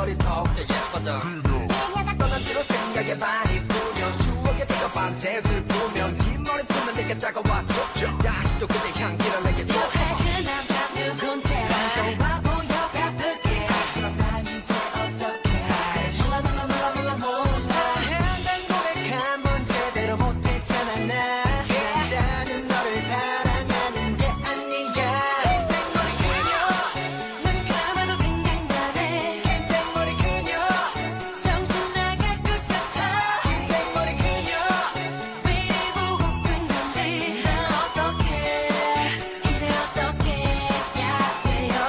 [SPEAKER 19] 머리 더욱더 예뻐져 그녀가 떠난 뒤로 생각에 많이 뿌려 추억에 젖어 밤새 슬프면 긴 머리 품은 내게 다가와줘 다시 또 그대 향기를 내게 줘 그 남자 누군지 좋아 보여 바쁘게 그럼 난 이제 어떡해 몰라 몰라 몰라 몰라 몰라 한단 고백한 번 제대로 못했잖아 나 남자는 너를 사랑하는 게 아니야 긴 생머리 그녀 눈 감아도 생각나네 긴 생머리 그녀 정신 나갈 것 같아 긴 생머리 그녀 왜 이리 보고픈 건지 나 어떡해 이제 어떡해 야 돼요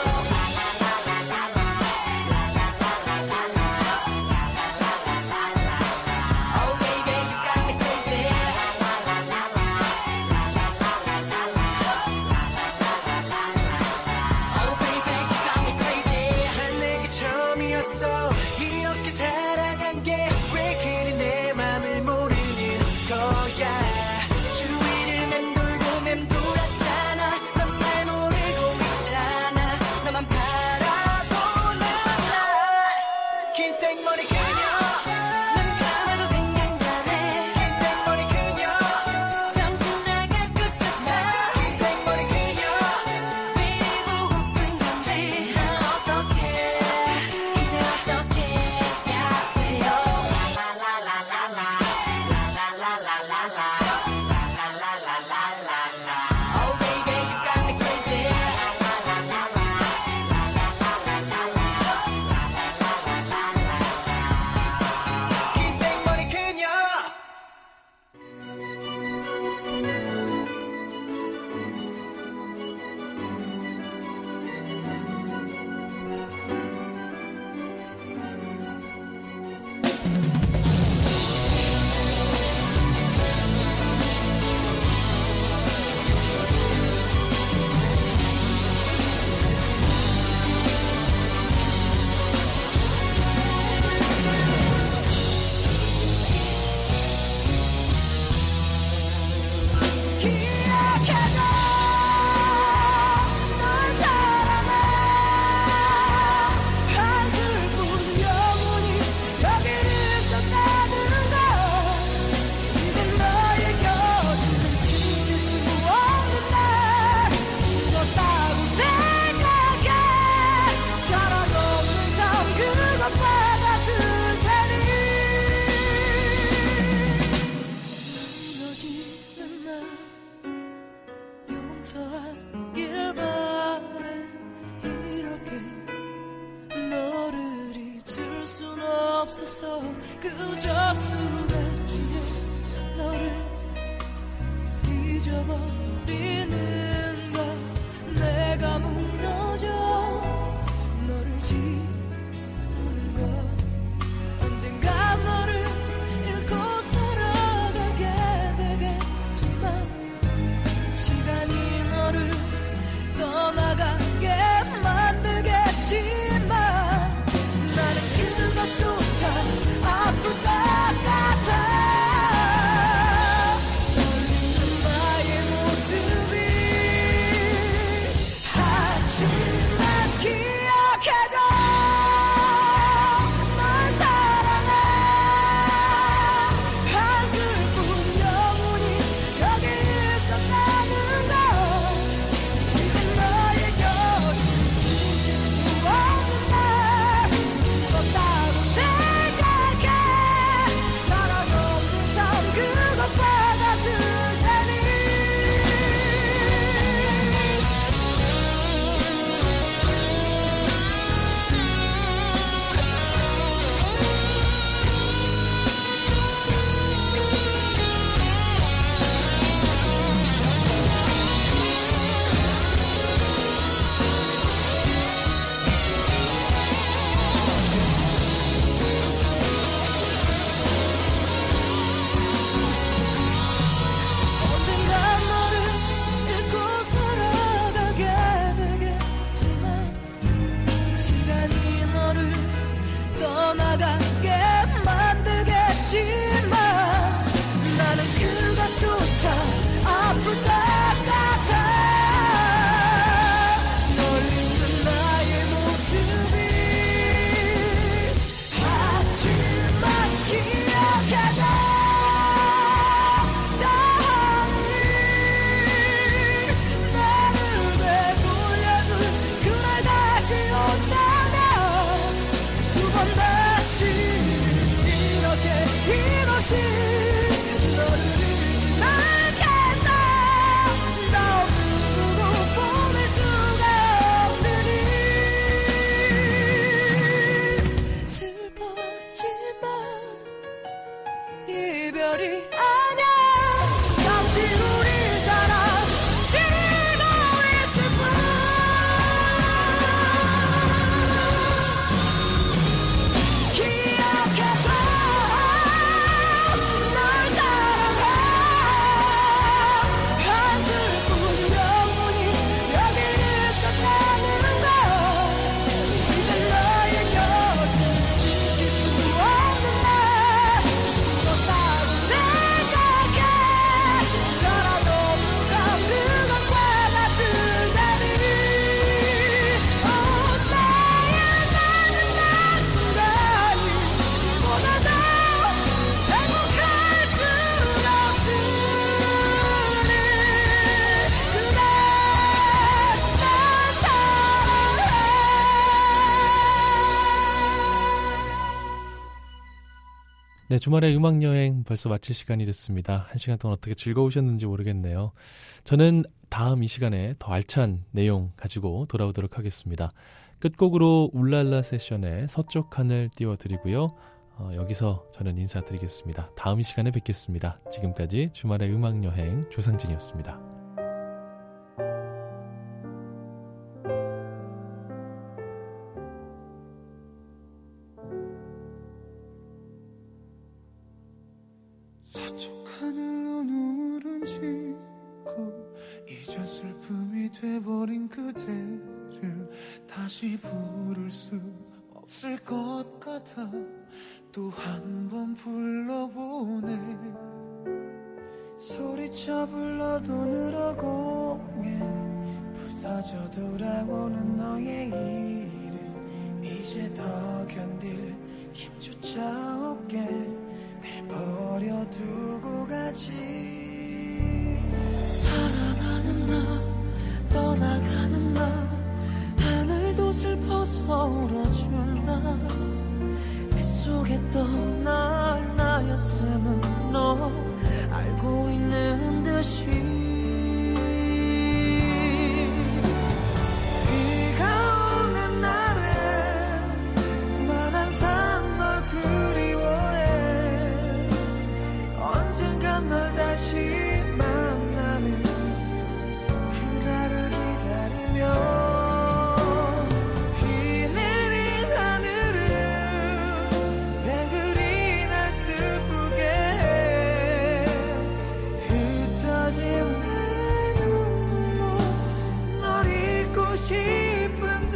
[SPEAKER 19] Oh baby you got me crazy Oh baby you got me crazy 난 내게 처음이었어 이렇게 사랑한 게 왜 그리 내 맘을 모르는 거야 주위를 맴돌고 맴돌았잖아 넌 날 모르고 있잖아 너만 바라보는 날 긴 생머리 그녀 눈 감아도 생각나네 긴 생머리 그녀 정신 나갈 것 같아 긴 생머리 그녀 왜 이리 보고픈 건지 나 어떡해 이제 어떡해 야 돼요 Oh baby you got me crazy 긴 생머리 그녀 기억해줘 널 사랑해 한술뿐 영원히 여기 있었다는 걸 이제 너의 곁을 지킬 수 없는 날 죽었다고 생각해 사랑 없는 삶 그것과 같을 테니 무너지는 날 용서하길 바래 이렇게 너를 잊을 순 없었어 그저 술에 취해 너를 잊어버리는 걸 내가 무너져 너를 지우는 걸 언젠가 너를 잃고 살아가게 되겠지만 시간이 너를 떠나가게 만들겠지만 나는 그것조차 아플 것 같아 널 잊는 나의 모습이 하지만 기억해줘 널 사랑해 한술뿐 영원히 여기 있었다는 걸 이제 너의 곁을 지킬 수 없는 날 죽었다고 생각해 사랑 없는 삶 그것과 같을 테니 언젠가 너를 잃고 살아가게 되겠지만 시간이 너를 떠나가게 만들겠지만 나는 그것조차 아플 것 같아 널 잊는 나의 모습이 다시 너를 잊지 않겠어. 너 누구도 보낼 수가 없으니 슬퍼하지만 이별이 아냐. 잠시 우리 사랑 쉬고 있을 뿐. 기억해줘. 널 사랑해. 한숨뿐 영원히 여기 있었다는 걸. 이제 너의 곁을 지킬 수 없는 날 죽었다고 생각해. 사랑 없는 삶 그것과 같을다니. 오, 나의 마지막 순간이 이보다 더 행복할 순 없으니 그대 날 사랑해.
[SPEAKER 5] 네, 주말의 음악여행 벌써 마칠 시간이 됐습니다. 한 시간 동안 어떻게 즐거우셨는지 모르겠네요. 저는 다음 이 시간에 더 알찬 내용 가지고 돌아오도록 하겠습니다. 끝곡으로 울랄라 세션의 서쪽 하늘 띄워드리고요. 어, 여기서 저는 인사드리겠습니다. 다음 이 시간에 뵙겠습니다. 지금까지 주말의 음악여행 조상진이었습니다.
[SPEAKER 19] 서쪽 하늘로 눈물은 지고 이젠 슬픔이 돼버린 그대를 다시 부를 수 없을 것 같아 또 한 번 불러보네. 소리쳐 불러도 늘어공에 부서져 돌아오는 너의 이름 이제 더 견딜 힘조차 없게 날 버려두고 가지. 사랑하는 나 떠나가는 나 하늘도 슬퍼서 울어준 나 뱃속에 떠날 나였음은 너 알고 있는 듯이 비가 오는 날에 난 항상 널 그리워해. 언젠간 널 다시 만나는 그날을 기다리며 비 내린 하늘은 왜 그리 날 슬프게 해. 흩어진 내 눈물로 널 잊고 싶은데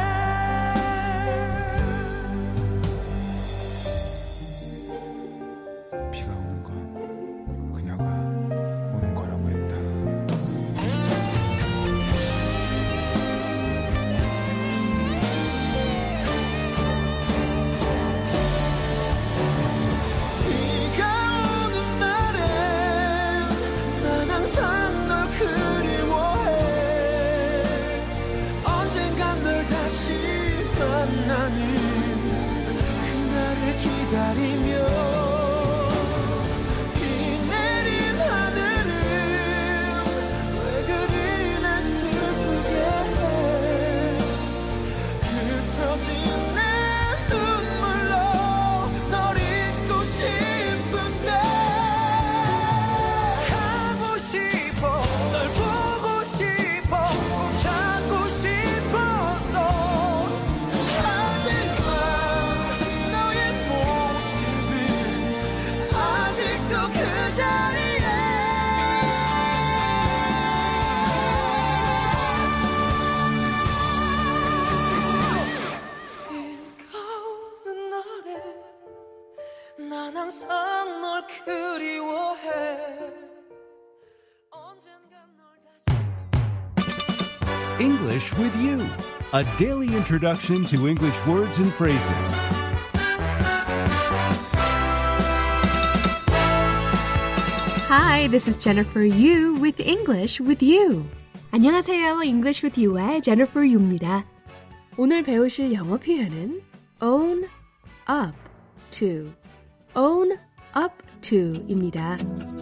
[SPEAKER 19] 비가 오는 건 그녀가 오는 거라고 했다. 비가 오는 날엔 난 항상 널 그리워해. 언젠간 널 다시 만나는 그날을 기다리며 비 내린 하늘은 왜 그리 날 슬프게 해. 흩어진 내 눈물로 널 잊고 싶은데 하고 싶어 널 보고 싶어 꼭 잡고 싶어서. 하지만 너의 모습은 아직도 그 자리에. 비가 오는 날에 난 항상 널 그리워해. 언젠간 널
[SPEAKER 20] English with you, a daily introduction to English words and phrases.
[SPEAKER 21] Hi, this is Jennifer Yu with English with You. 안녕하세요. English with You의 Jennifer Yu입니다. 오늘 배우실 영어 표현은 own up to. own up to입니다.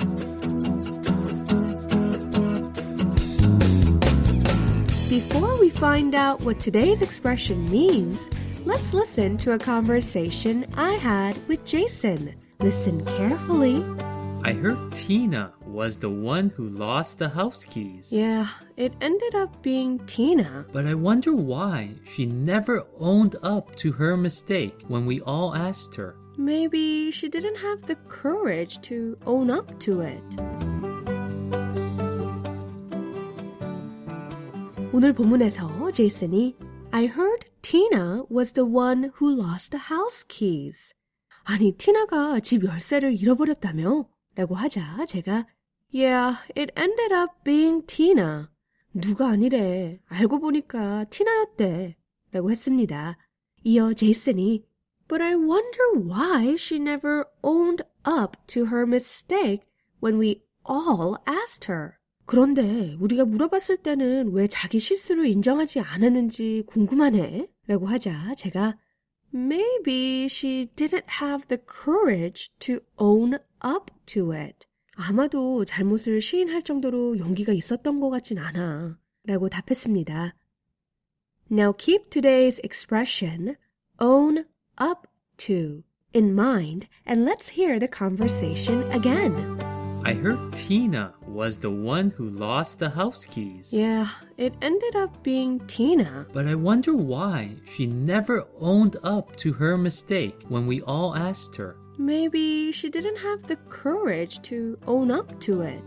[SPEAKER 21] Before we find out what today's expression means, let's listen to a conversation I had with Jason. Listen carefully.
[SPEAKER 1] I heard Tina was the one who lost the house keys.
[SPEAKER 21] Yeah, it ended up being Tina.
[SPEAKER 1] But I wonder why she never owned up to her mistake when we all asked her.
[SPEAKER 21] Maybe she didn't have the courage to own up to it. 오늘 본문에서 제이슨이 I heard Tina was the one who lost the house keys. 아니, 티나가 집 열쇠를 잃어버렸다며? 라고 하자 제가 Yeah, it ended up being Tina. 누가 아니래. 알고 보니까 티나였대. 라고 했습니다. 이어 제이슨이 But I wonder why she never owned up to her mistake when we all asked her. 그런데 우리가 물어봤을 때는 왜 자기 실수를 인정하지 않았는지 궁금하네. 라고 하자 제가 Maybe she didn't have the courage to own up to it. 아마도 잘못을 시인할 정도로 용기가 있었던 것 같진 않아. 라고 답했습니다. Now keep today's expression own up to in mind and let's hear the conversation again.
[SPEAKER 1] I heard Tina was the one who lost the house keys.
[SPEAKER 21] Yeah, it ended up being Tina.
[SPEAKER 1] But I wonder why she never owned up to her mistake when we all asked her.
[SPEAKER 21] Maybe she didn't have the courage to own up to it.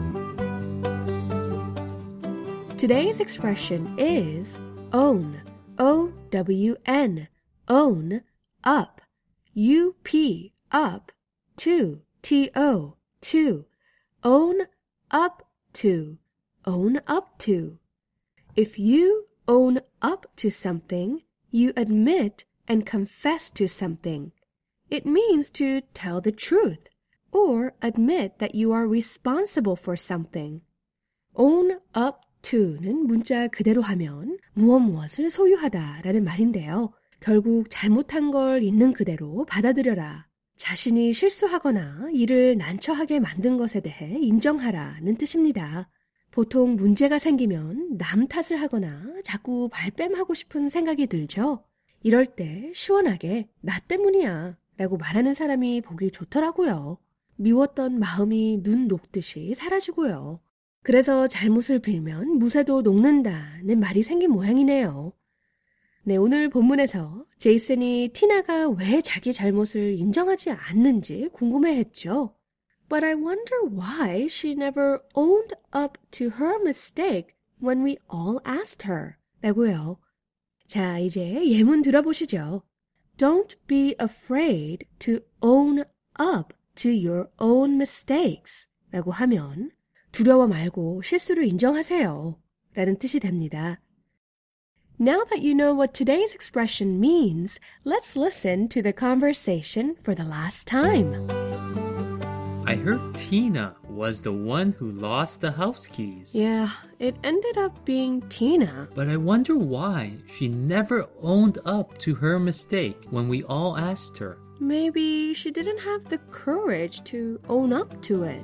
[SPEAKER 21] Today's expression is own, O W N, own, up, U P, up, to, T O, to, own up to, own up to. If you own up to something, you admit and confess to something. It means to tell the truth or admit that you are responsible for something. Own up to는 문자 그대로 하면 무엇 무엇을 소유하다라는 말인데요. 결국 잘못한 걸 있는 그대로 받아들여라. 자신이 실수하거나 일을 난처하게 만든 것에 대해 인정하라는 뜻입니다. 보통 문제가 생기면 남 탓을 하거나 자꾸 발뺌하고 싶은 생각이 들죠. 이럴 때 시원하게 나 때문이야 라고 말하는 사람이 보기 좋더라고요. 미웠던 마음이 눈 녹듯이 사라지고요. 그래서 잘못을 빌면 무쇠도 녹는다는 말이 생긴 모양이네요. 네, 오늘 본문에서 제이슨이 티나가 왜 자기 잘못을 인정하지 않는지 궁금해했죠. But I wonder why she never owned up to her mistake when we all asked her. 라고요. 자, 이제 예문 들어보시죠. Don't be afraid to own up to your own mistakes. 라고 하면 두려워 말고 실수를 인정하세요. 라는 뜻이 됩니다. Now that you know what today's expression means, let's listen to the conversation for the last time.
[SPEAKER 1] I heard Tina was the one who lost the house keys.
[SPEAKER 21] Yeah, it ended up being Tina.
[SPEAKER 1] But I wonder why she never owned up to her mistake when we all asked her.
[SPEAKER 21] Maybe she didn't have the courage to own up to it.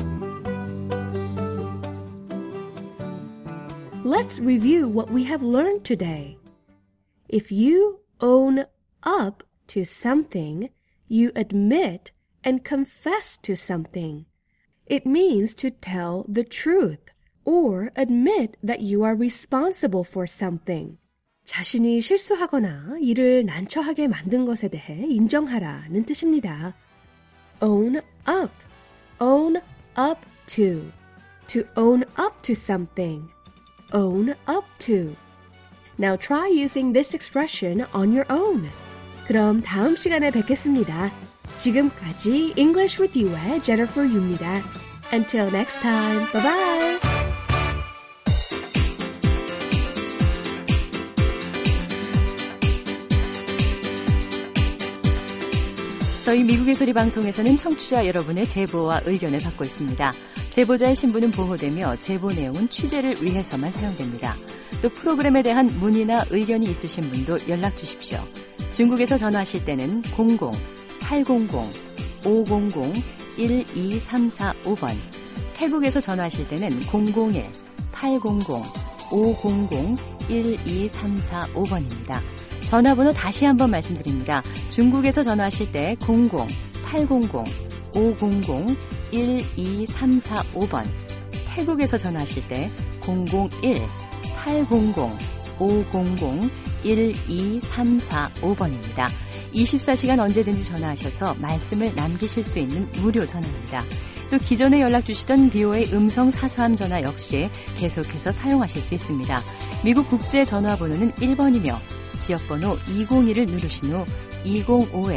[SPEAKER 21] Let's review what we have learned today. If you own up to something, you admit and confess to something. It means to tell the truth or admit that you are responsible for something. 자신이 실수하거나 일을 난처하게 만든 것에 대해 인정하라는 뜻입니다. Own up, own up to, to own up to something. Own up to. Now try using this expression on your own. 그럼 다음 시간에 뵙겠습니다. 지금까지 English with You의 Jennifer Yu입니다. Until next time, bye bye.
[SPEAKER 22] 저희 미국의 소리 방송에서는 청취자 여러분의 제보와 의견을 받고 있습니다. 제보자의 신분은 보호되며 제보 내용은 취재를 위해서만 사용됩니다. 또 프로그램에 대한 문의나 의견이 있으신 분도 연락 주십시오. 중국에서 전화하실 때는 공공 팔공공 오공공 일이삼사오 번, 태국에서 전화하실 때는 공공일 팔공공 오공공 일이삼사오 번입니다. 전화번호 다시 한번 말씀드립니다. 중국에서 전화하실 때 공공 팔공공 오공공 일이삼사오 번, 태국에서 전화하실 때 공공일 팔공공 오공공 일이삼사오 번입니다. 이십사 시간 언제든지 전화하셔서 말씀을 남기실 수 있는 무료 전화입니다. 또 기존에 연락 주시던 비오에이 음성 사서함 전화 역시 계속해서 사용하실 수 있습니다. 미국 국제 전화번호는 일 번이며 지역번호 이공일을 누르신 후 이공오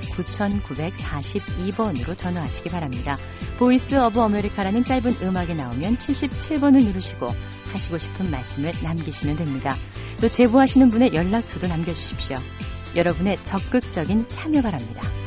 [SPEAKER 22] 구구사이 번으로 전화하시기 바랍니다. 보이스 오브 아메리카라는 짧은 음악이 나오면 칠십칠 번을 누르시고 하시고 싶은 말씀을 남기시면 됩니다. 또 제보하시는 분의 연락처도 남겨주십시오. 여러분의 적극적인 참여 바랍니다.